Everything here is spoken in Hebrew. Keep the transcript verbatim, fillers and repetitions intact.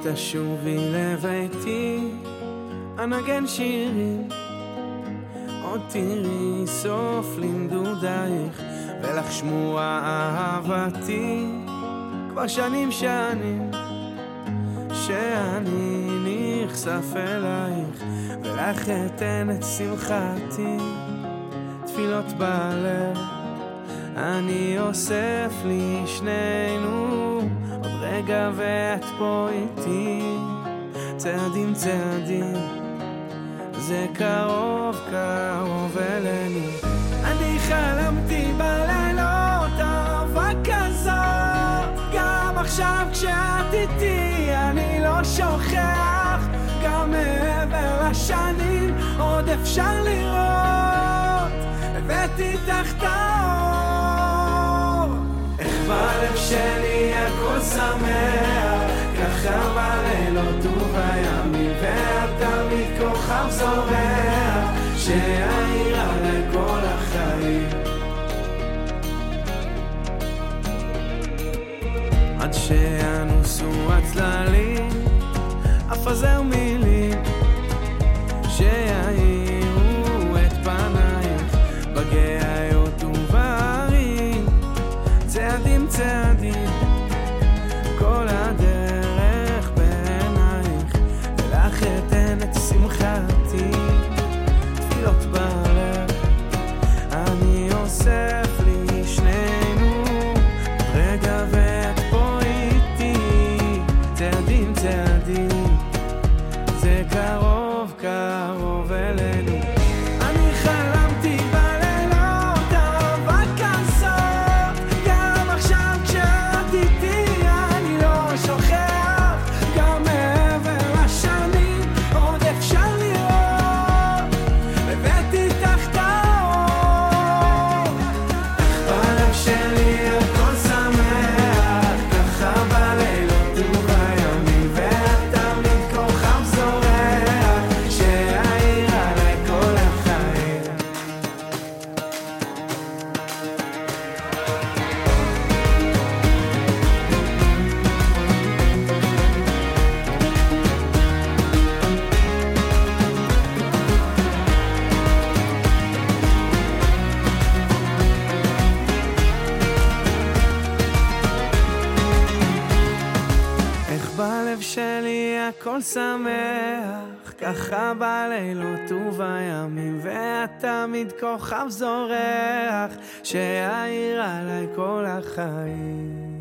תשובי לביתי, אנגן שירים, עוד תראי סוף לנדודייך, ולך שמוע אהבתי, כבר שנים שנים, שאני נחשף אלייך, ולך אתן את שמחתי, תפילות בלב, אני אוסף לי שנינו, עוד רגע ואת פה איתי, צעדים צעדים, זה קרוב קרוב אלינו. אני חלמתי בלילות אהבה כזאת, גם עכשיו כשאת איתי אני לא שוכח, גם מעבר לשנים עוד אפשר לראות, הבאתי תחת האור. איך בלב שלי הכל שמח, ככה בלילות ובימים, ואת תמיד כוכב זורח, שיעיר עלי כל החיים. עד שינוסו הצללים, אפזר מילים, שיעירו את פנייך, בגאיות ובערים, צעדים צעדים, כל הדרך בעינייך, ולך אתן את שמחתי, תפילות בלב, אני אוסף לי שנינו, רגע ואת פה איתי, צעדים צעדים, זה קרוב קרוב אלינו. אני חלמתי בלילות אהבה כזאת, גם עכשיו כשאת איתי אני לא שוכח, גם מעבר לשנים עוד אפשר לראות, הבאתי תחת האור. איך בלב שלי הכל שמח, ככה בלילות ובימים, ואת תמיד כוכב זורח, שיעיר עלי כל החיים. איך בלב שלי הכל שמח, ככה בלילות ובימים, ואת תמיד כוכב זורח, שיעיר עלי כל החיים.